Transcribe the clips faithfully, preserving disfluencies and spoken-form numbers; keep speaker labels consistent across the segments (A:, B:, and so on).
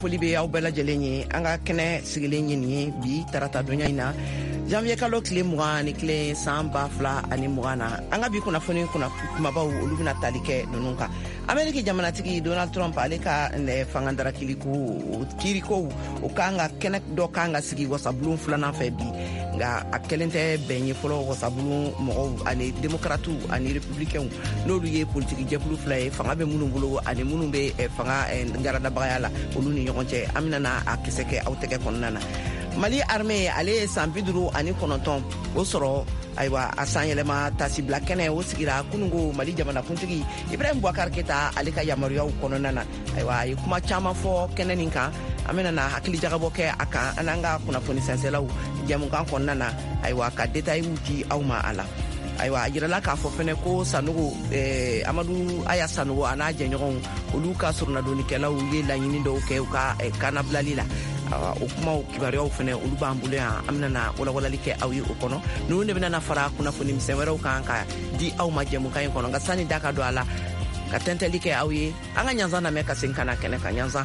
A: Foli be aw bɛɛ lajɛlen ye an ka kɛnɛ sigilen ye nin ye bi tarata donya in na janvier kalo tile mugan ni kelen san ba fila ani mugan na an ka bi kunnafoni kumabaw olu bɛna tali kɛ ninnu kan. Ameriki jamanatigi Donald Trump ale ka fangandarakili ko kiiriko o kan ka kɛnɛ dɔ kan ka sigi wasabulon filanan fɛ bi nka a kɛlen tɛ bɛn ye fɔlɔ wasabulon mɔgɔw ani demokratiw ani républicains n'olu ye politiki jɛkulu fila ye fanga bɛ minnu bolo ani minnu bɛ fanga garadabagaya la olu ni ɲɔgɔn cɛ an bɛna a kisɛ kɛ aw tɛgɛ kɔnɔna na. Mali armée ale ye san bi duuru ani kɔnɔntɔn o sɔrɔ ayiwa a san yɛlɛma tasibila kɛnɛ o sigira kunungo Mali jamanakuntigi Ibrahim Boubacar Keita ale ka yamaruyaw kɔnɔna na ayiwa a ye kuma caman fɔ kɛnɛ nin kan an bɛna hakili jagabɔ kɛ a kan an n'an ka kunnafoni sɛnsɛlaw jɛmukan kɔnɔna na ayiwa ka détails di aw ma a la. Ayiwa a yirala k'a fɔ fɛnɛ ko Sanogo eh, Amadu Aya Sanogo a n'a jɛɲɔgɔnw olu ka surunadonnikɛlaw ye laɲini dɔw kɛ u ka eh, kanabilali la. O kumaw kibaruyaw fɛnɛ olu b'an bolo yan an bɛna walawalali kɛ aw ye o kɔnɔ ninnu de bɛna fara kunnafoni misɛn wɛrɛw kan ka di aw ma jɛmukan in kɔnɔ nka sani da ka don a la ka tɛntɛli kɛ aw ye an ka ɲanzan lamɛn ka segin ka na kɛnɛ ka ɲanzan.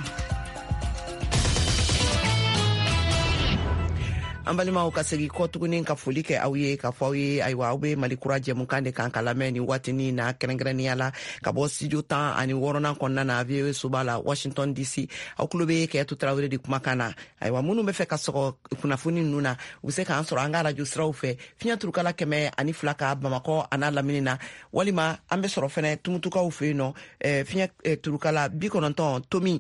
A: An balimaw ka segi kɔ tuguni ka foli kɛ aw ye ka fɔ aw ye ayiwa aw bɛ Mali kura jɛmukan de kan ka lamɛn ni waatini na kɛrɛnkɛrɛnnenya la ka bɔ studio tan ani wɔɔrɔnan kɔnɔna na V O A soba la Washington D C aw tulo bɛ Kɛyatu Tarawele de kumakan na ayiwa minnu bɛ fɛ ka sɔgɔ kunnafoni ninnu na u bɛ se k'an sɔrɔ an ka radio siraw fɛ fiɲɛ turukala kɛmɛ ani fila ka Bamakɔ a n'a lamini na walima an bɛ sɔrɔ fɛnɛ Tumutukaw fɛ yen nɔ fiɲɛ turukala bi kɔnɔntɔn tomi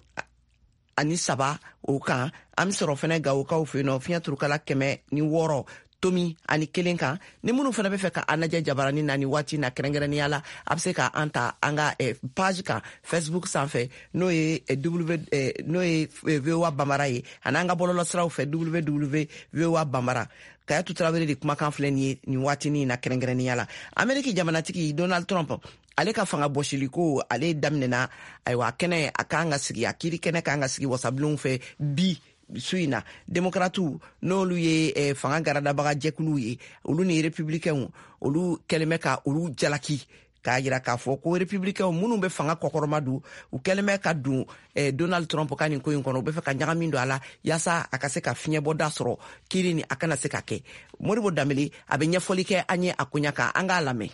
A: ani saba o kan an bɛ sɔrɔ fɛnɛ Gawokaw fɛ yen nɔ fiɲɛ turukala kɛmɛ ni wɔɔrɔ tomi ani kelen kan ni minnu fana bɛ fɛ ka an lajɛ jabaranin na ni waati na kɛrɛnkɛrɛnnenya la a bɛ se ka an ta an ka page kan Facebook sanfɛ n'o ye w n'o ye V O A Bambara ye ani an ka bɔlɔlɔsiraw fɛ w w w dot v o a bambara Kayatu Tarawele de kumakan filɛ nin ye nin waatinin na kɛrɛnkɛrɛnnenya la. Ameriki jamanatigi Donald Trump ale ka fanga bɔsiliko ale daminɛna ayiwa kɛnɛ a kan ka sigi a kiiri kɛnɛ kan ka sigi wasabulon fɛ bi su in na demokratiw n'olu ye eh, fanga garadabaga jɛkuluw ye olu ni républicains olu kɛlen bɛ ka olu jalaki k'a jira k'a fɔ ko républicains minnu bɛ fanga kɔkɔrɔma don u kɛlen bɛ ka don eh, Donald Trump ka nin ko in kɔnɔ u bɛ fɛ ka ɲagamin don a la yaasa a ka se ka fiɲɛbɔda sɔrɔ kiiri ni a kana se ka kɛ. Modibo Dambele a bɛ ɲɛfɔli kɛ an ye a koɲa kan an k'a lamɛn.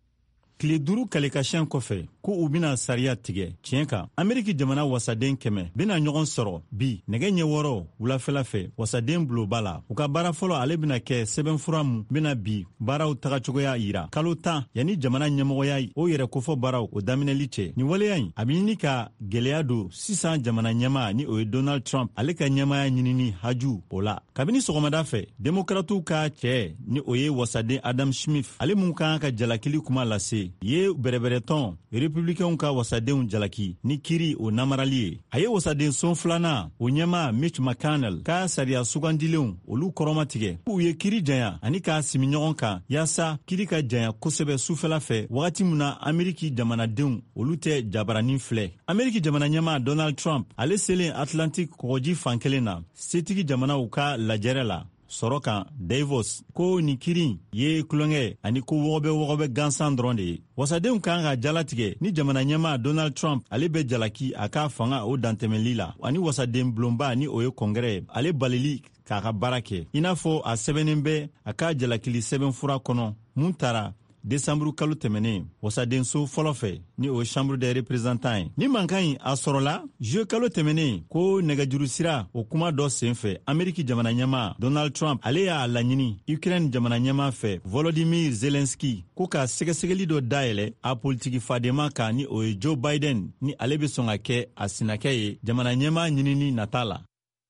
B: Tile duuru kɛlɛkasiyɛn kɔfɛ ko u bɛna sariya tigɛ tiɲɛ kan Ameriki jamana wasaden kɛmɛ bɛna ɲɔgɔn sɔrɔ bi nɛgɛ ɲɛ wɔɔrɔ wulafɛla fɛ wasaden buloba la u ka baara fɔlɔ ale bɛna kɛ sɛbɛnfura min bɛna bi baaraw tagacogoya yira kalo tan yanni jamana ɲɛmɔgɔya o yɛrɛ kofɔ baaraw o daminɛli cɛ nin waleya in a bɛ ɲini ka gɛlɛya don sisan jamana ɲɛma ni o ye Donald Trump ale ka ɲɛmaya ɲinini haju o la kabini sɔgɔmada fɛ demokratiw ka cɛ ni o ye wasaden Adam Smith ale mun kan ka jalakili kuma lase ye bɛrɛbɛrɛtɔn républicains ka wasadenw jalaki ni kiri o namarali ye a ye wasaden son filanan o ɲɛma Mitch McConnell ka sariya sugandilenw olu kɔrɔmatigɛ k'u ye kiri janya ani k'a simi ɲɔgɔn kan yaasa kiri ka janya kosɛbɛ sufɛla fɛ wagati min na Ameriki jamanadenw olu tɛ jabaranin filɛ Ameriki jamana ɲɛma Donald Trump ale selen Atlantique kɔgɔji fankelen na setigi jamanaw ka lajɛrɛ la sɔrɔ kan Davos ko ni kirin ye kulonkɛ ani ko wɔgɔbɛ wɔgɔbɛ gansan dɔrɔn de ye wasadenw kan ka jalatigɛ ni jamana ɲɛma Donald Trump ale bɛ jalaki a ka fanga o dantɛmɛli la ani wasaden bulonba ni o ye kɔngrɛ ale balili k'a ka baara kɛ i n'a fɔ a sɛbɛnnen bɛ a ka jalakili sɛbɛnfura kɔnɔ mun taara Desanburu kalo tɛmɛnen wasadenso fɔlɔ fɛ ni o chambre des représentants ye ni mankan in a sɔrɔla juillet kalo tɛmɛnen ko nɛgɛjuru sira o kuma dɔ senfɛ Ameriki jamana ɲɛma Donald Trump ale y'a laɲini Ukraine jamana ɲɛma fɛ Volodymyr Zelensky ko ka sɛgɛsɛgɛli dɔ dayɛlɛ a politiki fadema kan ni o ye Joe Biden ni ale bɛ sɔn ka kɛ a sinakɛ ye jamana ɲɛma ɲinini nata la.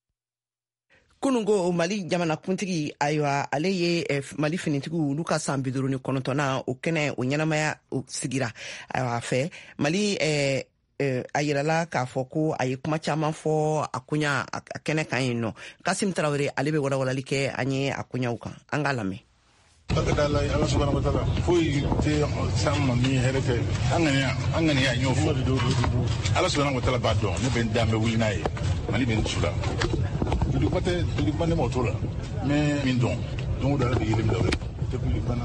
A: Kunungo Mali jamanakuntigi ayiwa ale ye eh, Mali finitigiw olu ka san bi duuru ni kɔnɔntɔnna o kɛnɛ o ɲɛnamaya o sigira ayiwa fɛ Mali eh, eh, a yirala k'a fɔ ko a ye kuma caman fɔ a koɲa a kɛnɛ kan yen nɔ Kasim Tarawele ale bɛ walawalali kɛ an ye a koɲaw kan an k'a lamɛn.
C: Ala subhanahu wa ta'ala foyi tɛ san ma min hɛrɛ tɛ an ŋaniya an ŋaniya y'o fɔ Ala subhanahu wa ta'ala b'a dɔn ne bɛ n da n bɛ wuli n'a ye Mali bɛ n su la duguba tɛ duguba ne ma t'o la mais min dɔn don o don Ala bɛ yɛlɛ bila o la depuis bana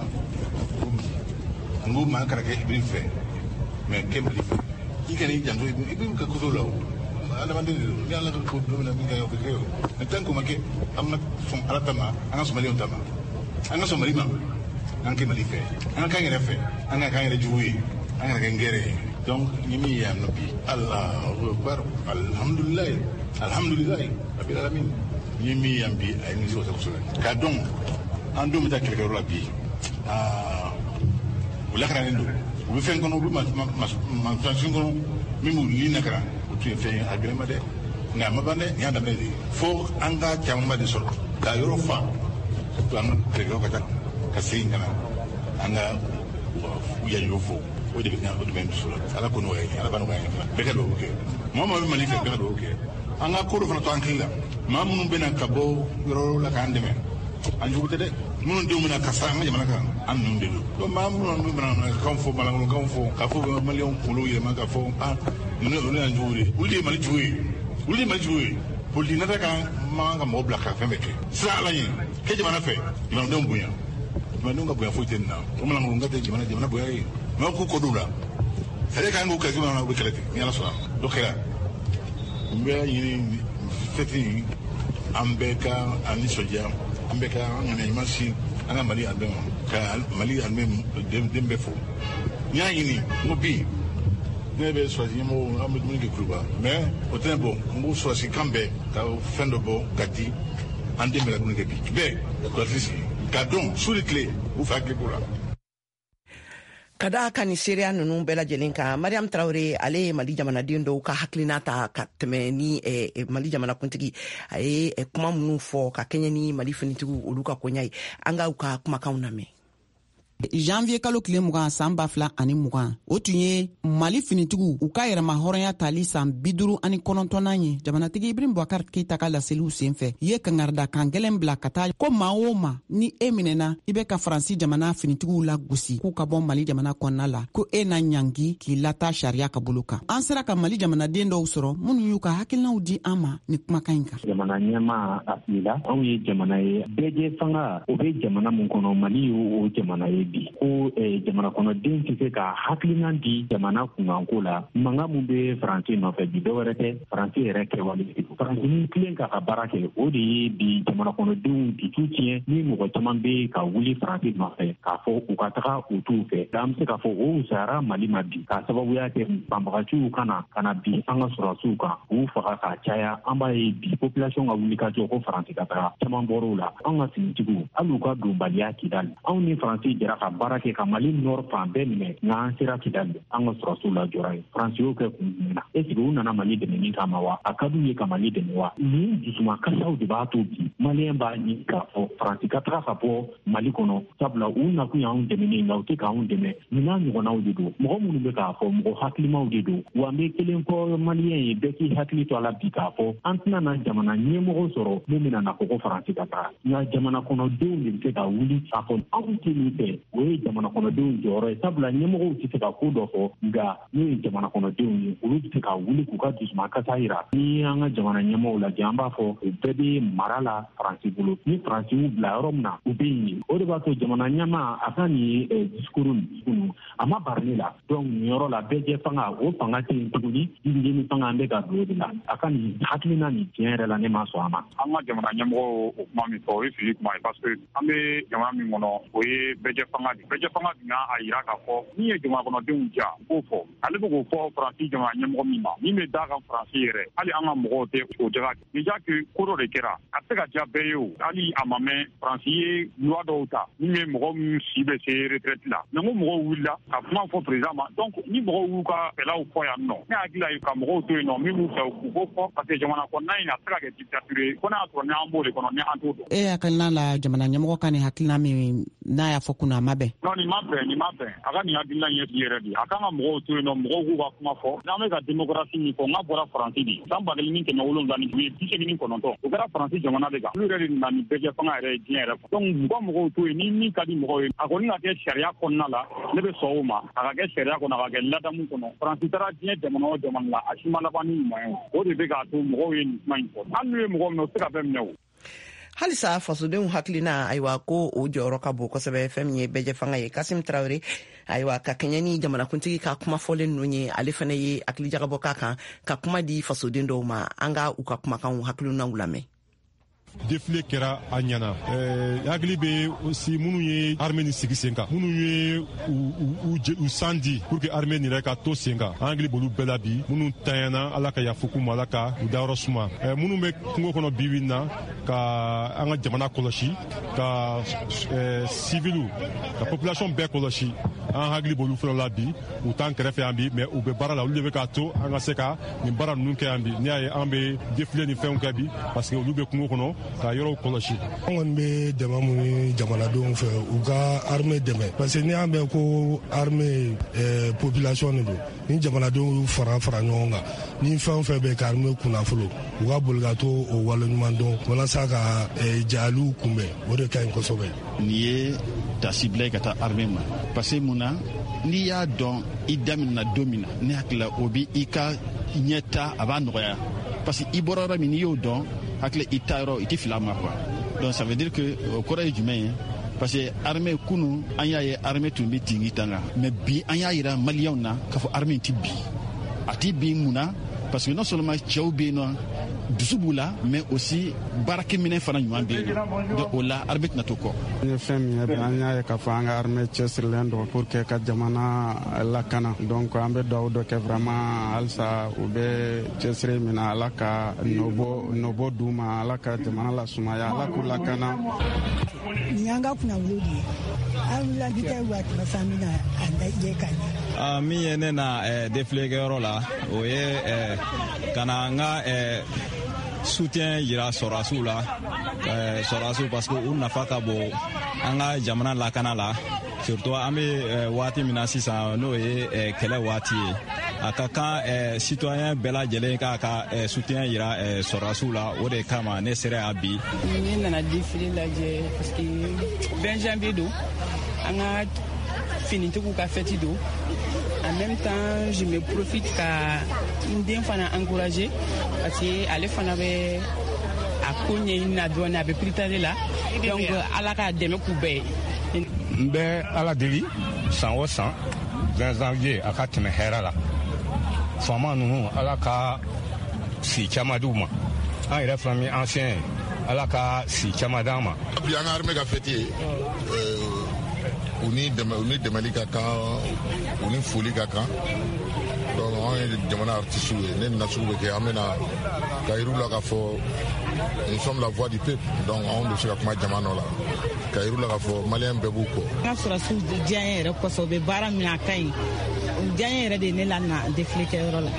C: n ko maa kana kɛ Ibiri fɛ mais kɛ Mali fɛ i kana i janto i bɛ ka koto la o ala mande ni ala ko do na minga yo ko ne tanko make amna fon ala tama anga somali on tama anga somali ma anga mali fe anga kan ngere fe anga kan ngere juwi anga kan ngere donc ni mi ya no bi allahu akbar alhamdulillah alhamdulillah rabbil alamin ni mi ya bi ay ni so so ka donc ando mi ta kele ro la bi ah wala kana ndo u fen kono bu ma ma ma tansin kono mi mu li na kara u tu fe agrema de nga ma bande ya da meli fo anga chamba de solo ka yoro fa to an kele ro ka ta ka sin kana anga u ya yo fo o de na o de ben solo ala kono ay ala banu ay be ka do ke mo mo mi fe be ka do ke anga ko do fa to an kila ma munu bena ka bo yoro la ka ande men anju de mun de mun ka sa ngam ka am nun de do ma mun mun na kan fo bala mun kan fo ka fo million kulu ye ma ka fo ah mun ne anju de uldi mali juwe uldi mali juwe poldi na ka ma nga mo blaka fa meke sa la yin ke jama na fe jama de mbunya jama de ngabuya fo ten na ko mun ngum ngate jama jama boya yi ma ku ko dula sare ka ngu ka jama na bekelete ni ala so do khira mbe yin feti ambeka ani soja ambeka ngane masi ana mali albe ka mali albe dem be fo nya yini ngobi ne be so ji mo amu mun ke kuba mais au tempo mo so si kambe ka fendo bo gati ande me la mun ke bi be ko fisi ka don sur clé u fa ke bula
A: kada kan Syria nunu bela jelinka Mariam Traore ale mali jamana dindo ka haklinata ka temeni e, e mali jamana kuntigi e, e kuma munu fo ka Kenya ni mali finitigu oluka konyai anga uka kuma kauname
D: janvier kalo kile mugan san ba fila ani mugan o tun ye mali finitigiw u ka yɛrɛma hɔrɔnya tali san biduru ani kɔnɔntɔnnan ye jamanatigi Ibrahim Boubacar Keita ka laseliw senfɛ ye kangarida kan gɛlɛn bila ka taa ko maa o ma ni e minɛna i bɛ ka faransi jamana finitigiw la gosi k'u ka bɔ mali jamana kɔnɔna la ko e na ɲangi k'i lata sariya ka bolo kan an sera ka mali jamanaden dɔw sɔrɔ minnu y'u ka hakilinaw di an ma ni kumakan kan
E: jamana ɲɛma a filila anw ye jamana ye bɛɛ fanga o bɛ jamana mun kɔnɔ mali y'o jamana ye bi ko jamana kɔnɔden tɛ se ka hakilina di jamana kunkanko la manga mun bɛ faransi nɔfɛ bi dɔwɛrɛ tɛ faransi yɛrɛ kɛwale faransi ni tilen k'a ka baara kɛ o de ye bi jamana kɔnɔdenw dusu tiɲɛ ni mɔgɔ caman bɛ ka wuli faransi nɔfɛ k'a fɔ u ka taga u t'u fɛ an bɛ se k'a fɔ o wusayara mali ma bi k'a sababuya kɛ banbagaciw kana kana bi an ka sɔrɔsiw kan k'u faga k'a caya an b'a ye bi population ka wuli ka jɔ ko faransi ka taga caman bɔr'u la an ka finitigiw hali u ka donbaliya kidali anw ni faransi jɛra ka baara kɛ ka mali nord fan bɛɛ minɛ nka an sera kidali an ka sɔrɔsiw la jɔra ye faransi y'o kɛ kun jumɛn na esike u nana mali dɛmɛni kama wa a ka d'u ye ka mali dɛmɛ wa nin dusuma kasaw de b'a to bi maliyɛn b'a ɲini k'a fɔ faransi ka taga ka bɔ mali kɔnɔ sabula u nakun y'anw dɛmɛni nka u tɛ k'anw dɛmɛ nin n'a ɲɔgɔnnaw de don mɔgɔ minnu bɛ k'a fɔ mɔgɔ hakilimaw de don wa n bɛ kelen fɔ maliyɛn ye bɛɛ k'i hakili to a la bi k'a fɔ an tɛna na jamana ɲɛmɔgɔ sɔrɔ min bɛna na fɔ ko faransi ka taga nka jamana kɔnɔdenw de bɛ se ka wuli k'a fɔ anw tɛ nin fɛ o ye jamana kɔnɔdenw jɔyɔrɔ ye sabula ɲɛmɔgɔw tɛ se ka ko dɔ fɔ nka n'o ye jamana kɔnɔdenw ye olu bɛ se ka wuli k'u ka dusuma kasa yira ni an ka jamana ɲɛmɔgɔw lajɛ an b'a fɔ o bɛɛ bɛ mara la faransi bolo ni faransi y'u bila yɔrɔ min na u bɛ yen o de b'a to jamana ɲɛma a ka nin discours ninnu a ma bari ne la donc nin yɔrɔ la bɛɛ jɛ fanga o fanga tɛ yen tuguni jinjini fanga an bɛ ka don o de la a ka nin hakilina nin tiɲɛ yɛrɛ la ne ma sɔn a ma.
F: an ka jamana ɲɛmɔgɔ o kuma min fɔ o ye fili kuma ye parce que an bɛ jamana min kɔnɔ o ye bɛɛ jɛ fanga de bɛɛ jɛ fanga dun y'a jira k'a fɔ min ye jamana kɔnɔdenw ja k'o fɔ ale bɛ k'o fɔ faransi jamana ɲɛmɔgɔ min ma min bɛ da kan faransi yɛrɛ hali an ka mɔgɔw tɛ o jaga déjà que ko dɔ de kɛra a tɛ ka diya bɛɛ ye o hali a ma mɛn faransi ye loi dɔw ta min ye mɔgɔ min si bɛ se retraite la mais ko mɔgɔw wulila ka kuma fɔ président ma donc ni mɔgɔw y'u ka fɛlaw fɔ yan nɔ ne hakili la ka mɔgɔw to yen nɔ min b'u fɛ u k'o fɔ parce que jamana kɔnɔna in a tɛ ka kɛ dictature ye ko n'a y'a sɔrɔ ni an b'o de kɔnɔ ni an t'o dɔn.
D: e hakilina la jamana ɲɛmɔgɔ ka nin hakilina min n'a y'a fɔ kunna a ma bɛn.
F: non nin ma bɛn nin ma bɛn a ka nin hakilina ɲɛ bi yɛrɛ de a kan ka mɔgɔw to yen nɔ mɔgɔw k'u ka kuma fɔ n'an bɛ ka démocratie min fɔ n ka bɔra faransi de san ba kelen ni kɛmɛ wolonwula ni bi seegin ni kɔnɔntɔn o kɛra faransi jamana de kan olu yɛrɛ de nana ni bɛɛ jɛ fanga yɛrɛ ye diɲɛ yɛrɛ fɔ donc u ka mɔgɔw to yen ni min ka di mɔgɔw ye a kɔni ka kɛ sariya kɔnɔna la ne bɛ sɔn o ma a ka kɛ sariya kɔnɔ a ka kɛ ladamu kɔnɔ faransi taara diɲɛ jamana o jamana la a si ma laban ni ɲuman ye o de bɛ k'a to mɔgɔw ye nin kuma in fɔ hali n'u ye mɔgɔ minɛ o tɛ se ka bɛɛ minɛ o.
A: halisa fasodenw hakilina ayiwa ko o jɔyɔrɔ ka bon kosɛbɛ fɛn min ye bɛjɛ fanga ye Kasim Traoré ayiwa ka kɛɲɛ ni jamanakuntigi ka kuma fɔlen ninnu ye ale fana ye hakili jagabɔ k'a kan ka kuma di fasoden dɔw ma an ka u ka kumakanw hakilinaw lamɛn.
G: Défilé kɛra a ɲana ɛɛ hakili bɛ aussi minnu ye armée ni sigi sen kan minnu ye u u san di pour que armée nin yɛrɛ ka to sen kan an hakili b'olu bɛɛ la bi minnu tanyana ala ka yafa k'u ma ala ka u dayɔrɔ suma ɛɛ minnu bɛ kungo kɔnɔ bi bi in na ka an ka jamana kɔlɔsi ka ɛɛ civiliw ka population bɛɛ kɔlɔsi an hakili b'olu fana la bi u t'an kɛrɛfɛ yan bi mais u bɛ baara la olu de bɛ k'a to an ka se ka nin baara ninnu kɛ yan bi n'i y'a ye an bɛ défilé ni fɛnw kɛ bi parce que olu bɛ kungo kɔnɔ ka yɔrɔw kɔlɔsi.
H: An kɔni bɛ dɛmɛ mun ɲini jamanadenw fɛ u ka armée dɛmɛ parce que n'i y'a mɛn ko armée ɛɛ population de don ni jamanadenw y'u fara fara ɲɔgɔn kan ni fɛn o fɛn bɛ ka armée kunnafolo u ka boli ka to o waleɲuman dɔn walasa ka ɛɛ jaliw kunbɛn o de ka ɲi kosɛbɛ.
I: Nin ye tasi bila ka taa armée ma parce que mun na n'i y'a dɔn i daminɛna don min na ne hakili la o bɛ i ka ɲɛta a b'a nɔgɔya parce que i bɔra yɔrɔ min n'i y'o dɔn hakili i ta yɔrɔ i tɛ fili a ma quoi donc ça veut dire que o kɔrɔ ye jumɛn ye parce que armée kunu an y'a ye armée tun bɛ tingi tanga mais bi an y'a yira maliyɛnw na k'a fɔ armée ti bi a ti bi mun na parce que non seulement cɛw bɛ yen nɔ dusu b'u la mais aussi baarakɛminɛ fana ɲuman bɛ yen donc o la armée tɛna to kɔ.
J: N ye fɛn min ye bi an y'a ye k'a fɔ an ka armée cɛsirilen don pour que ka jamana lakana donc an bɛ dugawu dɔ kɛ vraiment halisa u bɛ cɛsiri min na ala ka nɔbɔ nɔbɔ d'u ma ala ka jamana lasumaya ala k'u lakana.
K: Nin y'an ka kunnawolo de ye an wulila bi kɛ waati ma sa min na a da ye ka ɲɛ.
L: Min ye ne na défilé kɛyɔrɔ la o ye ka na n ka soutien yira sɔrɔdasiw la sɔrɔdasiw parce que u nafa ka bon an ka jamana lakana la surtout an bɛ waati min na sisan n'o ye kɛlɛ waati ye a ka kan citoyen bɛɛ lajɛlen k'a ka soutien yira sɔrɔdasiw la o de kama ne sera yan bi.
M: Ne nana défilé lajɛ parce que vingt janvier don an ka finitigiw ka fête don. En même temps, je me profite ka n fana encourager parce que ale fana bɛ a ko ɲɛɲini na dɔɔnin a bɛ pritale la donc ala ka dɛmɛ k'u bɛɛ ye.
N: N bɛ ala deli san o san vingt janvier a ka tɛmɛ hɛrɛ la faama ninnu ala ka si caman d'u ma an yɛrɛ fana min ancien ye ala ka si caman d'an ma.
C: Bi an ka armée ka fête ye u ni dɛmɛli ka kan u ni foli ka kan donc an ye jamana artisiw ye ne nasugu bɛ kɛ an bɛna ka yir'u la k'a fɔ nous sommes la voix du peuple donc anw bɛ se ka kuma jama nɔ la ka yir'u la k'a fɔ maliyɛn bɛɛ b'u kɔ.
D: N ka sɔrɔdasiw diya n ye yɛrɛ kosɛbɛ u bɛ baara min a ka ɲi u diya n ye yɛrɛ de ne la na défilé kɛyɔrɔ la.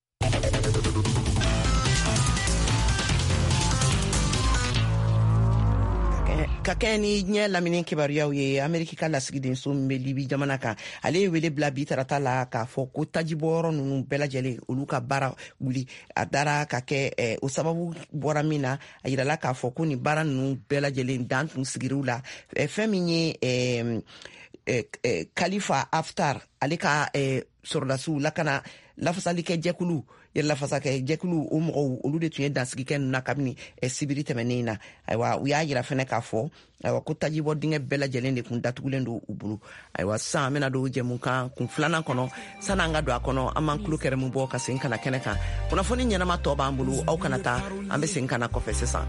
A: ka kɛ ni ɲɛ lamini kibaruyaw ye Ameriki ka lasigidenso min bɛ Libi jamana kan ale ye wele bila bi tarata la k'a fɔ ko tajibɔyɔrɔ ninnu bɛɛ lajɛlen olu ka baara wuli a dara ka kɛ o sababu bɔra min na a yirala k'a fɔ ko nin baara ninnu bɛɛ lajɛlen dan tun sigiriw la fɛn min ye Khalifa Haftar ale ka sɔrɔdasiw lakana lafasalikɛ jɛkulu yɛrɛ lafasakɛ jɛkulu o mɔgɔw olu de tun ye dansigi kɛ ninnu na kabini sibiri tɛmɛnen na ayiwa u y'a yira fɛnɛ k'a fɔ ayiwa ko tajibɔ dingɛ bɛɛ lajɛlen de kun datugulen don u bolo ayiwa sisan an bɛna don jɛmukan kun filanan kɔnɔ sanni an ka don a kɔnɔ an b'an tulo kɛrɛmu bɔ ka segin kana kɛnɛ kan kunnafoni ɲɛnama tɔ b'an bolo aw kana taa an bɛ segin kana kɔfɛ sisan.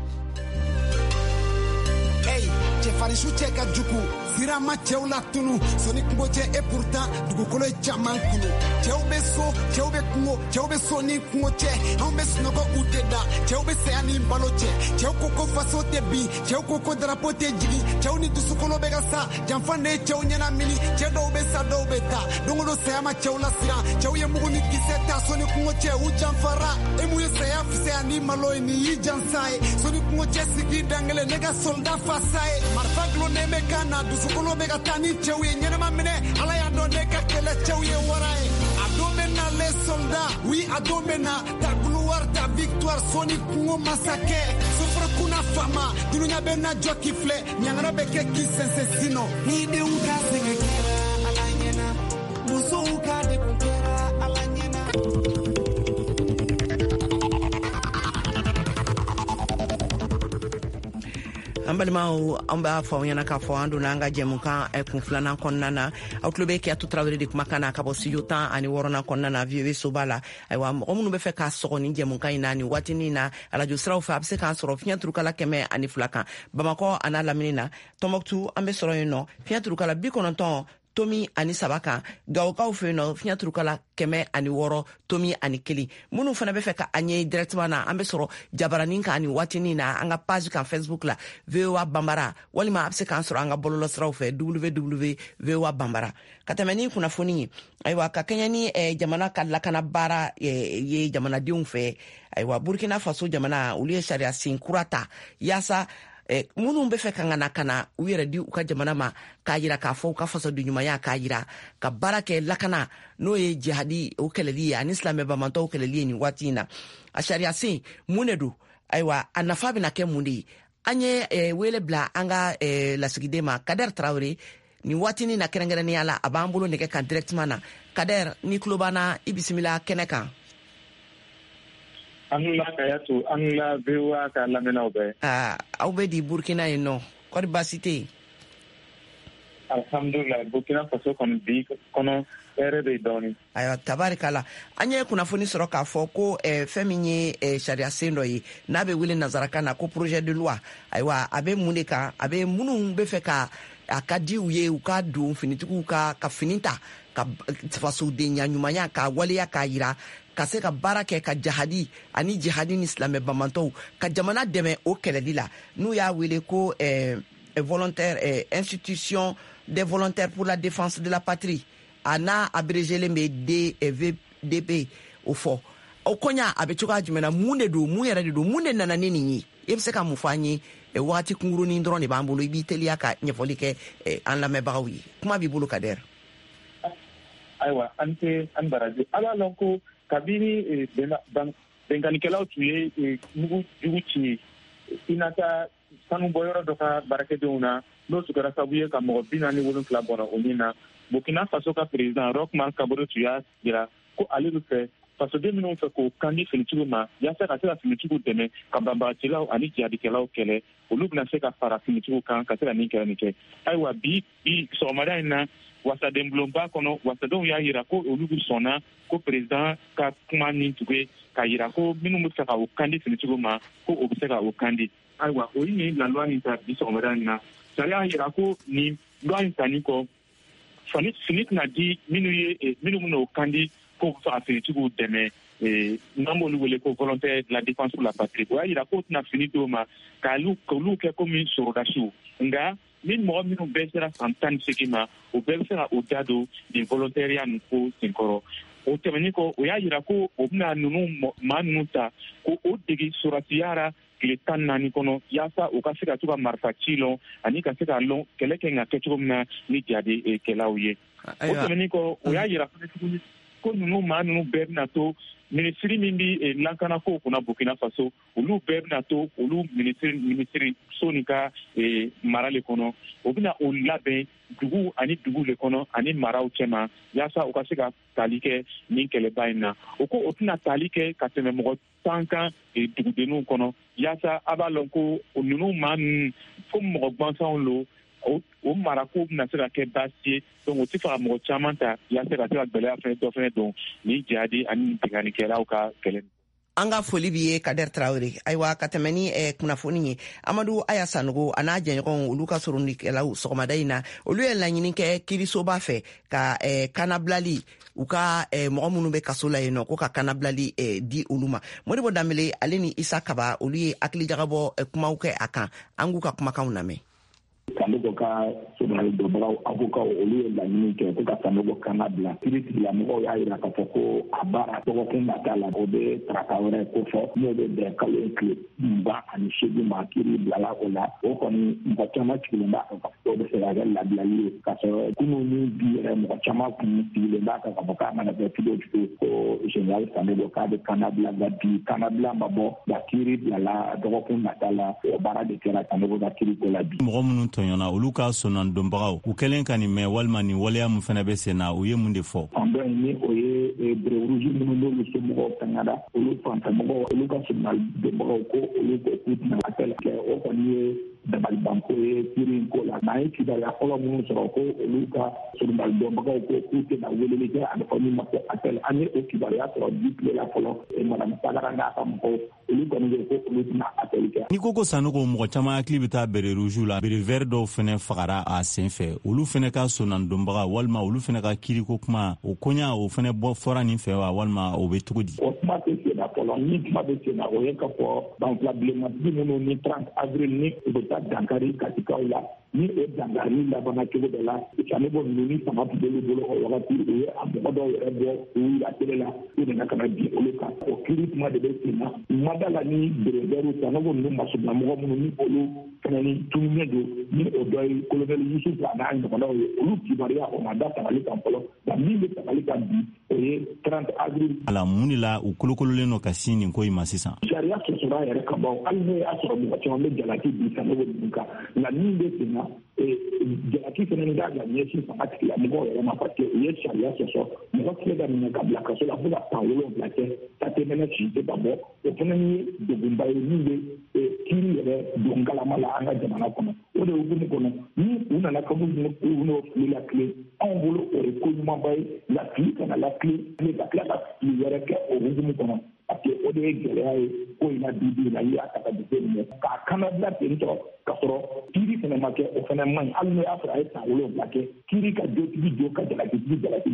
O: Cɛfarinsu cɛ ka jugu sira ma cɛw la tunu soni kungo cɛ et pourtant dugukolo ye caman kunu cɛw bɛ so cɛw bɛ kungo cɛw bɛ so ni kungo cɛ anw bɛ sunɔgɔ u tɛ da cɛw bɛ saya ni balo cɛ cɛw ko ko faso tɛ bin cɛw ko ko drapeau tɛ jigin cɛw ni dusukolo bɛ ka sa janfa ne cɛw ɲɛna mini cɛ dɔw bɛ sa dɔw bɛ ta don o don saya ma cɛw la siran cɛw ye mugu ni kisɛ ta soni kungo cɛ u janfara e mun ye saya fisaya ni malo ye nin y'i jansa ye soni kungo cɛ sigi dangele ne ka soldat fasa ye marifa gulonnen bɛ kan na dusukolo bɛ ka taa ni cɛw ye ɲɛnama minɛ ala y'a dɔn ne ka kɛlɛ cɛw ye wara ye a don bɛ na les soldats oui a don bɛ na ta gloire ta victoire soni kungo masakɛ soforo kunna fama dunuya bɛ na jɔ k'i filɛ ɲangara bɛ kɛ k'i sɛnsɛn sinɔ ni denw ka sɛgɛn kɛra ala ɲɛna musow ka degun kɛra ala ɲɛna.
A: Ambalima amba fa yana ka fo andu nanga jemuka e kun flana konnana outlobe ki atu travere de kumakana ka bo siyuta ani worona konnana vieux sobala aywa omunu be fe ka sogoni jemuka inani watini na ala jo sraw fa abse kan soro finya trukala keme ani flaka Bamako ana laminina Tombouctou ambe soro yino finya trukala bikononton Tomi ani sabaka gawkaw fe no finya trukala keme ani woro Tomi ani keli munu fana be fe ka anye directement na ambe soro jabaranin ka ani watini na anga page kan Facebook la V O A Bambara walima abse kan soro anga bololo sraw fe w w w point v o a bambara katamani kuna foni aywa ka kenyani e jamana kala kana bara e, ye jamana diun fe aywa Burkina Faso jamana ulie sharia sin kurata yasa Eh, munu mbe fe kangana kana uyere di uka jamana ma kajira ka fo ka faso du nyuma ya kajira ka barake lakana no ye jihadi o keleli an islam be bamanto o keleli ni watina a sharia sin munedu aywa anafa bina ke mundi anye eh, wele bla anga eh, la sigidema Kader Traoré ni watini na kerengere ni ala abambulo ne kan directement na Kader ni klubana ibisimila keneka
P: Angla kayatu angla bewa ka lamena obe
A: ah obe di Burkina ino ko basité
P: alhamdulillah Burkina Faso kon bi kono ere de doni
A: ayo tabarikala anye kuna foni soro ka fo ko e feminye e sharia sendo yi na be wile nazaraka na ko projet de loi aywa abe muneka abe munu be fe ka akadi uye uka du finitiku ka ka finita ka faso de nyanyumanya ka wale ya ka yira ka se ka barake ka jihadi ani jihadi ni islam bamanto ka jamana deme o keledi la nu ya wele ko eh, volontaire eh, institution des volontaires pour la défense de la patrie ana abrégé le D V D P au fond o konya abechuka jumena munde do muyere do munde nana nini ni yebse ka mufanyi e wati kunguru ni ndrone bambulo ibitelia ka nyefolike eh, an la mebawi kuma bi bulu Kader
P: aywa ante an baraji ala lonko kabini benganikelaw tuye mugu juguci inata sanu boyoro doka barakedenw na n'o sugara sabu ye ka mɔgɔ bi naani wolonfila bɔra o min na Burkina Faso ka président Roch Marc Kabore tun y'a jira ko ale bɛ fɛ fasoden minnu fɛ k'o kandi finitigiw ma yaasa ka se ka finitigiw dɛmɛ ka banbagacilaw ani jihadikɛlaw kɛlɛ olu bɛna se ka fara finitigiw kan ka se ka nin kɛlɛ nin kɛ ayiwa bi bi sɔgɔmada in na wasaden bulonba kɔnɔ wasadenw y'a jira ko olu bɛ sɔnna ko président ka kuma nin tugu ka jira ko minnu bɛ fɛ ka o kandi finitigiw ma ko o bɛ se ka o kandi ayiwa o ye nin lalwa nin ta bi sɔgɔmada in na sariya jira ko nin loi in tani kɔ fani fini tɛna di minnu ye minnu bɛna o kandi ko bɛ fɛ ka finitigiw dɛmɛ n'an b'olu wele ko volontaire de la défense pour la patrie o y'a jira k'o tɛna fini d'o ma k'olu k'olu kɛ komi sorodasiw nka ni mɔgɔ minnu bɛɛ sera san tan ni seegin ma o bɛɛ bɛ se ka o da don nin volontaireya nin ko senkɔrɔ o tɛmɛnen kɔ o y'a jira ko o bɛna ninnu maa ninnu ta ko o dege soratiyara tile tan naani kɔnɔ yaasa o ka se ka to ka marifa ci lɔn ani ka se ka lɔn kɛlɛ kɛ ka kɛ cogo min na ni jihadi kɛlaw ye o tɛmɛnen kɔ o y'a jira fana tuguni ko ninnu maa ninnu bɛɛ bɛna to minisiri min bɛ lakana ko kunna Burkina Faso olu bɛɛ bɛna to olu minisiri minisiri so nin ka mara le kɔnɔ o bɛna o labɛn dugu ani dugu le kɔnɔ ani maraw cɛma yaasa u ka se ka tali kɛ nin kɛlɛba in na o ko o tɛna tali kɛ ka tɛmɛ mɔgɔ tan kan dugudenninw kɔnɔ yaasa a b'a lɔn ko ninnu maa ninnu ko mɔgɔ gansanw lo o mara ko bɛna se ka kɛ baasi ye donc o tɛ fɛ ka mɔgɔ caman ta yaasa ka se ka gɛlɛya fɛnɛ dɔ fɛnɛ don ni jihadi ani bingannikɛlaw ka kɛlɛ.
A: An ka foli bi ye Kader Traoré ayiwa ka tɛmɛ ni eh, kunnafoni ye Amadu Aya Sanogo a n'a jɛɲɔgɔnw olu ka soronikɛlaw sɔgɔmada in na olu ye laɲini kɛ kiirisoba fɛ ka eh, kanabilali u ka eh, mɔgɔ minnu bɛ kaso la yen nɔ ko ka kanabilali eh, di olu ma Modibo Dambele ale ni Isa Kaba olu ye hakilijagabɔ eh, kumaw kɛ a kan an k'u ka kumakanw lamɛn.
Q: Sanogo ka sodali dɔbagaw avokaw olu ye laɲini kɛ ko ka Sanogo kana bila kiiri tigilamɔgɔw y'a jira k'a fɔ ko a baara dɔgɔkun nata la o bɛ tarata wɛrɛ ko fɔ n'o bɛ bɛn kalo tile mugan ani seegin ma kiiri bilala o la o kɔni mɔgɔ caman sigilen b'a kan k'a fɔ o bɛ se ka kɛ labilali ye k'a sɔrɔ kunun ni bi yɛrɛ mɔgɔ caman kun sigilen b'a kan k'a fɔ k'a mana kɛ cogo o cogo ko général Sanogo k'a bɛ kana bila nka bi kana bila ma bɔ nka kiiri bilala dɔgɔkun nata la o baara de kɛra Sanogo ka kiiri ko la bi.
B: Mɔgɔ minnu tɔɲɔna na olu ka sonan donbagaw u kelen ka nin mɛ walima nin waleya mun fana bɛ sen na u ye mun de fɔ.
Q: ni o ye brewuruji minnu n'olu somɔgɔw tangada olu fantamɔgɔw olu ka sonan donbagaw ko olu ko k'u tɛna appel kɛ o kɔni ye dabalibanko ye kiiri in ko la n'an ye kibaruya fɔlɔ minnu sɔrɔ ko olu ka sonan donbagaw ko k'u tɛna weleli kɛ a bɛ fɔ min ma ko appel an ye o kibaruya sɔrɔ bi tile la fɔlɔ madame Sagara n'a ka mɔgɔw olu kɔni bɛ ko olu tɛna appel kɛ.
B: Ni ko ko Sanogo mɔgɔ caman hakili bɛ taa bere rouge la bere vert dɔw fɛnɛ fagara a sen fɛ olu fɛnɛ ka sonan donbaga walima olu fɛnɛ ka kiiri ko kuma o koɲa o fɛnɛ bɔ fɔra nin fɛ wa walima o bɛ cogo di.
Q: O kuma tɛ sen na fɔlɔ ni kuma bɛ sen na o ye ka fɔ banfilabilenmatigi minnu ni trente avril ni u bɛ taa dankari katikaw la ni o dankari labanna cogo dɔ la Sanogo ninnu ni fanga tun b'olu bolo o wagati u ye a mɔgɔ dɔw yɛrɛ bɔ u yira tele la u nana ka na bin olu kan o kiiri kuma de bɛ sen na mada la ni bere vert Sanogo ninnu masomɔgɔ minnu ni olu fɛnɛ ni tununnen don ni o dɔ ye kolonɛli Yusufu a n'a ɲɔgɔnnaw ye olu kibaruya o ma da tabali kan fɔlɔ nka min bɛ tabali kan bi o ye trente avril.
B: ala mun de la u kolokololen don ka sin nin ko in ma sisan.
Q: Sariya sɔsɔra yɛrɛ ka ban hali n'o y'a sɔrɔ mɔgɔ caman bɛ jalaki bi Sanogo ninnu kan nka min bɛ sen na jalaki fɛnɛ ni k'a ka ɲɛsin fanga tigilamɔgɔw yɛrɛ ma parce que u ye sariya sɔsɔ mɔgɔ tile ka minɛ ka bila kaso la fo ka san wolonwula kɛ tatemɛnɛ si tɛ ka bɔ o fɛnɛ ye degunba ye min bɛ kiiri yɛrɛ don galama la an ka jamana kɔnɔ o de hukumu kɔnɔ ni u nana ka u n'o fili la tile anw bolo o ye ko ɲumanba ye la fili kana la tile tile ka tila ka fili wɛrɛ kɛ o hukumu kɔnɔ parce que o de ye gɛlɛya ye ko in na bi bi la i y'a ta ka jate minɛ k'a kana bila ten tɔ ka sɔrɔ kiiri fɛnɛ ma kɛ o fɛnɛ man ɲi hali n'o y'a sɔrɔ a ye san wolonwula kɛ kiiri ka jotigi jo ka jalakitigi jalaki.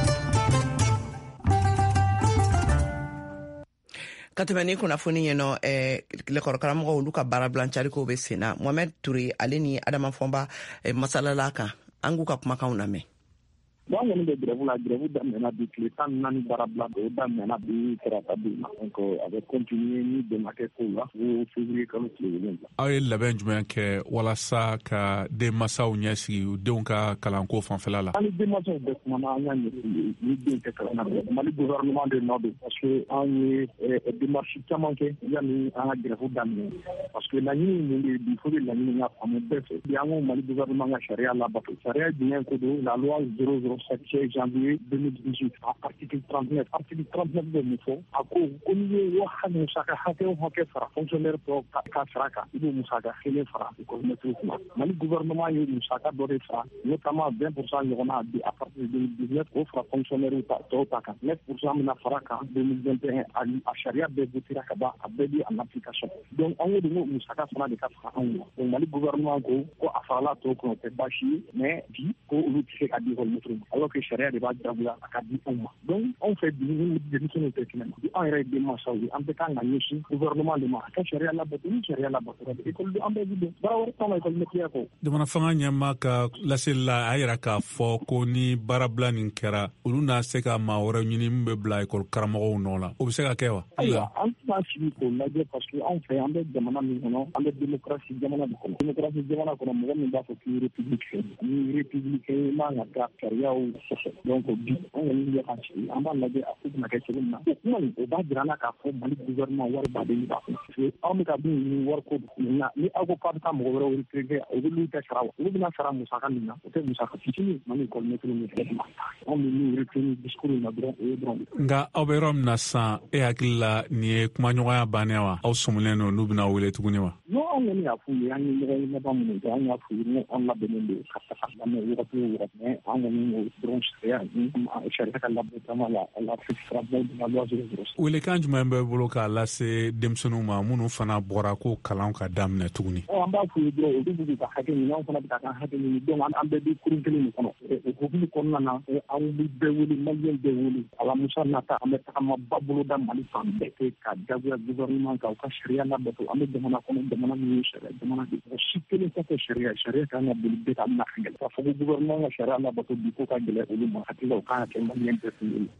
A: ka tɛmɛ ni kunnafoni ye nɔ eh, lekɔrɔkaramɔgɔ olu ka baarabilancarikow bɛ sen na Mohamed Ture ale ni Adama Fɔnba eh, masalala kan an k'u ka kumakanw lamɛn.
P: Bon, on est grève la grève d'amener du clétan nan barabla de d'amener du tratabina. Donc avec continuer ni de marquer pour là ou février comme le ay
R: labɛn jumɛn kɛ walasa ka denmansaw ɲɛsigi denw ka kalanko fanfɛla la.
P: Hali denmansaw bɛɛ kumana an y'a ɲɛsigi ni den tɛ kalan na Mali gouvernement de nord parce que an ye démarche caman kɛ yanni an ka grève daminɛ parce que laɲini min bɛ bi fo que laɲini ka faamu bɛɛ fɛ bi an ko Mali gouvernement ka sariya labato sariya jumɛn ko don la loi zéro zéro sept janvier deux mille dix-huit à article trente-neuf article trente-neuf de Mufo a ko ko ni ye wa musaka hakɛ o hakɛ fara fonctionnaire tɔ ka sara kan i b'o musaka kelen fara économètre kuma Mali gouvernement ye musaka dɔ de fara notamment vingt pour cent ɲɔgɔnna bi à partir de deux mille dix-neuf o fara fonctionnaire tɔw ta kan neuf pour cent mina fara kan deux mille vingt et un a sariya bɛɛ votera ka ban a bɛɛ di en application donc an ko de ko musaka fana de ka fara anw na donc Mali gouvernement ko ko a farala tɔw kɔnɔ o tɛ baasi ye mais bi ko olu tɛ se ka di économètre ma alors que sariya de b'a jagoya a ka di anw ma donc anw fɛ bi ni denmisɛnninw tɛ kɛnɛ ma bi anw yɛrɛ ye denmansaw ye an bɛ kan ka ɲɛsin gouvernement de ma a ka sariya labato ni sariya labatora de école an bɛɛ bi don baara wɛrɛ t'anw la économètriya kɔ.
R: Jamana fanga ɲɛmaa ka laseli la a yɛrɛ k'a fɔ ko ni baarabila nin kɛra olu n'a se ka maa wɛrɛ ɲini min bɛ bila école karamɔgɔw nɔ la o bɛ se ka kɛ wa.
P: Ayiwa an tɛna sigi k'o lajɛ parce que anw fɛ an bɛ jamana min kɔnɔ an bɛ démocratie jamana de kɔnɔ démocratie jamana kɔnɔ mɔgɔ min b'a fɔ k'i république fɛ ni république i man ka taa sariyaw sɔsɔ donc bi an kɔni bɛ ka sigi an b'a lajɛ a ko bɛna kɛ cogo min na o kuma in o b'a jira an na k'a fɔ Mali gouvernement wari baden b'a kɔnɔ parce que anw bɛ ka bin ɲini wari ko na ni aw ko k'a bɛ taa mɔgɔ wɛrɛw retraité olu tɛ sara wa olu bɛna sara musaka min na o tɛ musaka fitinin Mali économètre min filɛ ma anw bɛ min retenir discours in na dɔrɔn o ye dɔrɔn.
R: Nka aw bɛ yɔrɔ min na sisan e hakili la nin ye kumaɲɔgɔnya bannen wa aw sɔmilen don n'u bɛna wele tuguni wa.
P: non anw kɔni y'a f'u ye an ye ɲɔgɔn ɲɛbɔ minnu kɛ an y'a f'u ye n ko an labɛnnen don ka taga lamɛn wagati o wagati mais an kɔni y'o dɔrɔn sariya sariya ka labatama la a la de la loi zéro zéro sept.
R: Welekan jumɛn bɛ bolo k'a lase denmisɛnninw ma minnu fana bɔra ko kalan ka daminɛ tuguni.
P: an b'a f'u ye dɔrɔn olu b'u ka hakɛ ɲini anw fana bɛ ka kan hakɛ ɲini donc an bɛɛ bɛ kurun kelen de kɔnɔ o hukumu kɔnɔna na an bɛ bɛɛ wele maliyɛn bɛɛ wele alamusa nata an bɛ tagama ba boloda Mali fan bɛɛ kɛ ka jagoya gouvernement kan u ka sariya labato an bɛ jamana kɔnɔ jamana min ye sariya jamana de si kelen tɛ kɛ sariya sariya kan ka boli bɛɛ ka bɛna ka gɛlɛn k'a fɔ ko gouvernement ka sariya labato bi ko ka gɛlɛn olu ma hakili la o kan ka kɛ maliyɛn bɛɛ fɛ yen.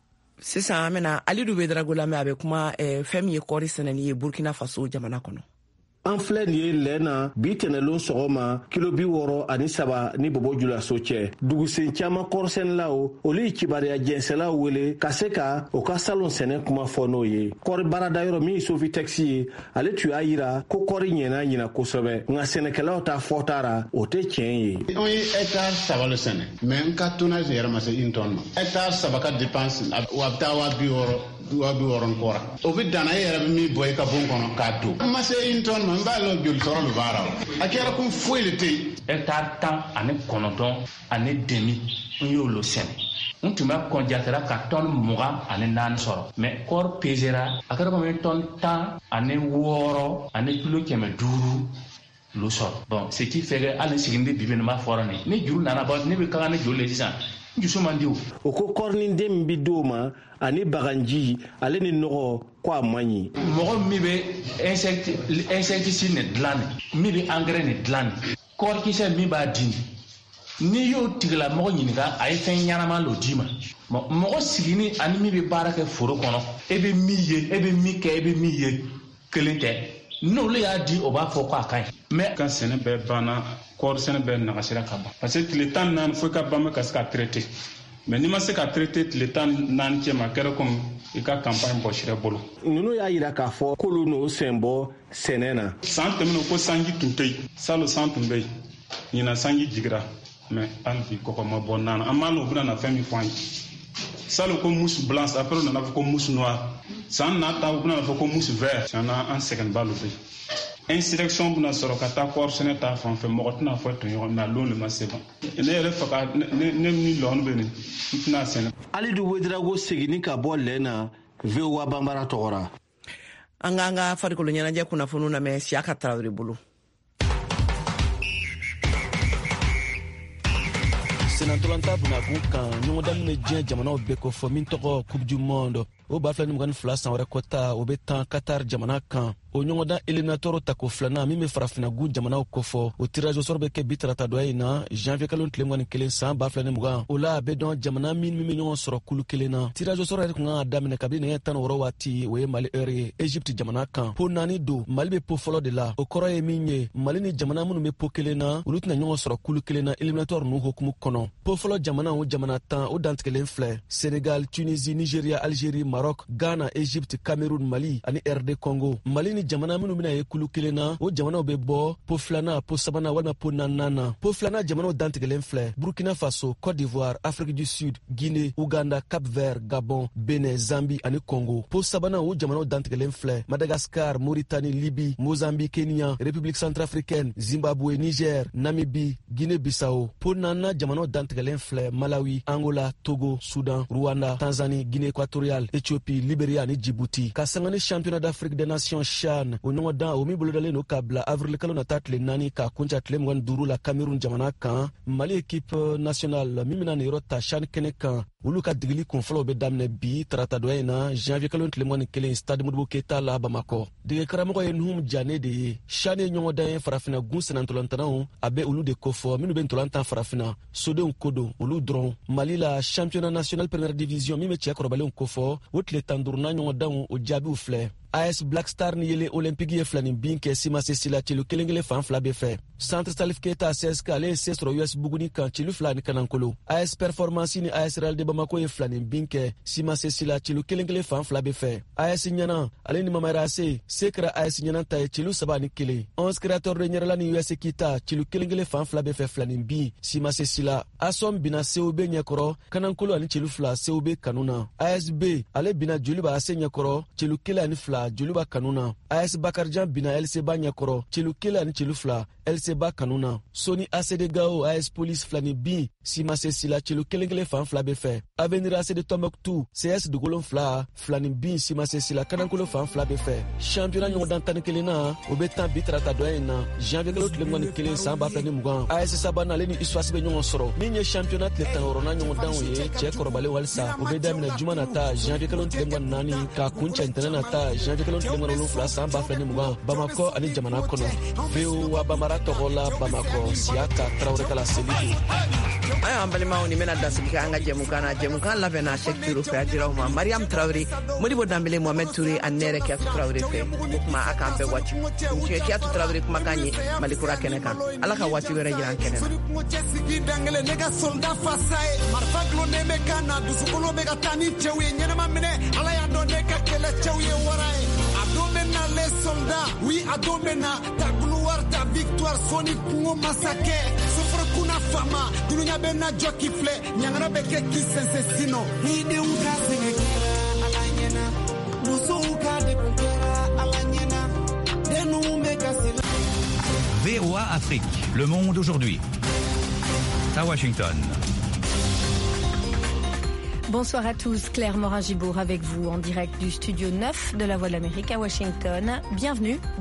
A: Sisan an bɛna Alidu Bedrago lamɛn a bɛ kuma eh, fɛn min ye kɔɔri sɛnɛni ye Burkina Faso jamana kɔnɔ.
S: an filɛ nin ye lɛ na bi tɛnɛlon sɔgɔma kilo bi wɔɔrɔ ani saba ni bɔbɔ julaso cɛ dugusen caaman kɔrɔsɛnilaw olu ye kibariya jɛnsɛlaw wele ka se ka o ka salon sɛnɛ kuma fɔ n'o ye kɔri baarada yɔrɔ min ye sofitɛksi ye ale tun y'a yira ko kɔri ɲɛna ɲina kosɛbɛ nka sɛnɛkɛlaw ta fɔta ra o tɛ tiɲɛ ye.
T: On ye hectare saba le sɛnɛ mais n ka tonnage yɛrɛ ma se une tonne ma hectare saba ka dépense wa bɛ taa waa bi wɔɔrɔ waa bi wɔɔrɔ kɔra o bɛ danna e yɛrɛ bɛ min bɔ i ka bon kɔnɔ k'a don n ma se une tonne ma n b'a lɔ joli sɔrɔ le baara o a kɛra kun foyi le tɛ yen.
U: hectare tan ani kɔnɔntɔn ani demi n y'olu sɛnɛ n tun bɛ kɔnjatera ka tɔni mugan ani naani sɔrɔ mɛ kɔɔri pesera a kɛra komi tɔni tan ani wɔɔrɔ ani kilo kɛmɛ duuru lu sɔrɔ bɔn ce qui fait que hali sigini bɛ bibi nin b'a fɔra nin ni juru nana bɔ ne bɛ kaga ni joli le sisan n dusu man di o.
S: o ko kɔrinin den min bi d'o ma ani baganji ale ni nɔgɔ ko a man ɲi.
U: mɔgɔ min bɛ insecticide nin dilan nin min bɛ engrais nin dilan nin kɔɔrikisɛ min b'a di nin n'i y'o tigilamɔgɔ ɲininka a ye fɛn ɲɛnama lo d'i ma mɔgɔ sigini ani min bɛ baara kɛ foro kɔnɔ e bɛ min ye e bɛ min kɛ e bɛ min ye kelen tɛ n'olu y'a di o b'a fɔ ko a ka ɲi.
V: mɛ ka sɛnɛ bɛɛ banna kɔɔri sɛnɛ bɛɛ nagasira ka ban parce que tile tan naani fo i ka ban bɛ ka se ka traité mɛ n'i ma se ka traité tile tan naani cɛ ma kɛra komi i ka campagne bɔ sira bolo.
S: ninnu y'a yira k'a fɔ k'olu n'o sen bɔ sɛnɛ na.
V: san tɛmɛnen ko sanji tun tɛ yen salon san tun bɛ yen ɲinan sanji jigira mɛ hali bi kɔkɔ ma bɔ nana an m'a n'o bɛna na fɛn min fɔ an ye salon ko mousse blanche après o nana fɔ ko mousse noire san nata u bɛna fɔ ko mousse vert tiɲɛna an sɛgɛnba lo bɛ yen insurrection bɛna sɔrɔ ka taa kɔɔri sɛnɛ ta fan fɛ mɔgɔ tɛna fɔ tɔɲɔgɔn na lon le ma se ban ne yɛrɛ fɛ ka ne ni lɔn bɛ nin n tɛna sɛnɛ.
S: alidu wederago seginni ka bɔ lɛ na V O A banbara tɔgɔra.
A: an ka an ka farikolo ɲɛnajɛ kunnafoniw lamɛn Siaka Tarawele bolo.
W: senatolanta bunakun kan ɲɔgɔn daminɛ diɲɛ jamanaw bɛɛ kɔfɔ min tɔgɔ coupe du monde o b'a filɛ ni mugan ni fila san wɛrɛ kɔta o bɛ tan Qatar jamana kan o ɲɔgɔndan éliminatoire ta ko filanan min bɛ farafinagu jamanaw kɔfɔ o tirage au sort bɛ kɛ bi tarata dɔ in na janvier kalo tile mugan ni kelen san ba fila ni mugan o la a bɛ dɔn jamana min min bɛ ɲɔgɔn sɔrɔ kulu kelen na tirage au sort yɛrɛ tun kan ka daminɛ kabini nɛgɛ tan ni wɔɔrɔ waati o ye Mali heure ye Egypte jamana kan po naani don Mali bɛ po fɔlɔ de la o kɔrɔ ye min ye Mali ni jamana minnu bɛ po kelen na olu tɛna ɲɔgɔn sɔrɔ kulu kelen na éliminatoire ninnu hokumu kɔnɔ po fɔlɔ jamana o jamana tan o dantigɛlen filɛ Sénégal, Tunisie, Nigeria, Algérie, Maroc, Ghana, Egypte, Cameroun, Mali ani R D Congo. Mali ni jamana minnu bɛna ye kulu kelen na o jamanaw bɛ bɔ po filanan po sabanan walima po naaninan na po filanan jamanaw dantigɛlen filɛ Burkina Faso, Côte d'Ivoire, Afrique du Sud, Guinée, Ouganda, Cap-Vert, Gabon, Benin, Zambie ani Congo. Po sabanan o jamanaw dantigɛlen filɛ Madagascar, Mauritanie, Libye, Mozambique, Kenya, République centrafricaine, Zimbabwe, Niger, Namibie, Guinée-Bissau. Po naaninan jamanaw dantigɛlen filɛ Malawi, Angola, Togo, Soudan, Rwanda, Tanzanie, Guinée équatoriale, Éthiopie, Libéria ani Djibouti. Ka sanga ni championnat d'Afrique des Nations CHAN o ɲɔgɔn dan o min bolodalen no ka bila avril kalo nata tile naani ka kunca tile mugan ni duuru la Cameroun jamana kan Mali équipe nationale min bɛna nin yɔrɔ ta CHAN kɛnɛ kan olu ka digili kunfɔlɔw bɛ daminɛ bi tarata dɔ in na janvier kalo tile mugan ni kelen stade Modibo Keita la Bamakɔ. Dege karamɔgɔ ye Nuhum Jane de ye CHAN ye ɲɔgɔn dan ye farafina gun senantolantanaw a bɛ olu de kofɔ minnu bɛ ntolantan farafina sodenw ko don olu dɔrɔn Mali la championnat national première division min bɛ cɛ kɔrɔbalenw kofɔ o tile tan duurunan ɲɔgɔn danw o jaabiw filɛ A S Black Star ni yele olympique ye filani bin kɛ Simase Sila celu kelen kelen fan fila bɛ fɛ centre Salif Keita C S K ale ye se sɔrɔ U S Buguni kan celu fila ni Kanankolo A S Performance ni A S Real de Bamako ye filani bin kɛ Simase Sila celu kelen kelen fan fila bɛ fɛ A S Ɲana ale ni Mamara Ase se kɛra A S Ɲana ta ye celu saba ni kelen onze créateur de Ɲɛrɛla ni U S Kita celu kelen kelen fan fila bɛ fɛ filani bin Simase Sila Asom bina C O B ɲɛkɔrɔ Kanankolo ani celu fila C O B kanuna A S B ale bina Joliba Ase ɲɛkɔrɔ celu kelen ani fila Joliba kanuna A S Bakarjan bina L C ba ɲɛkɔrɔ celu kelen ani celu fila L C ba kanuna Soni A C D Gao A S Police filani bin Simase Sila celu kelen kelen fan fila bɛ fɛ Avenir A C D Tombouctou C S Dugolon fila filani bin Simase Sila Kanankolo fan fila bɛ fɛ championnat ɲɔgɔn dan tan ni kelen na o bɛ tan bi tarata dɔ in na janvier kalo tile mugan ni kelen san ba fila ni mugan A S Sabanan ale ni Iswasi bɛ ɲɔgɔn sɔrɔ min ye championnat tile tan wɔɔrɔnan ɲɔgɔn danw ye cɛ kɔrɔbalen walisa o bɛ daminɛ juma nata janvier kalo tile mugan ni naani ka kun cɛ ntɛnɛn nata janvier kalo tile mugan ni wolonwula san ba fila ni mugan Bamakɔ ani jamana kɔnɔ V O A Bambara tɔgɔ la Bamakɔ Siaka Tarawele Kala Selidu.
A: ayo an balimaw ni mena dasigi ka an ka jɛmukan na jɛmukan labɛn na Cheikh Turo fɛ a diraw ma Mariam Traoré Modibo Dambele Mohamed Touré ani ne yɛrɛ Kiyatu Traoré fɛ o kuma a k'an bɛɛ waati monsieur Kiyatu Traoré kumakan ye Malikura kɛnɛ kan Ala ka waati wɛrɛ jira an kɛnɛ
O: na les soldats, oui, adomena, ta gloire, ta victoire, soni kungo masake, sofra kuna fama, dunya bena joki fle, nyangara beke kisense sino, hide uka senekera, alanyena, muso uka de kunkera, alanyena, denu meka sila.
E: V O A Afrique, le monde aujourd'hui. À Washington.
F: Bonsoir à tous, Claire Morin-Gibourg avec vous en direct du studio neuf de La Voix de l'Amérique à Washington. Bienvenue.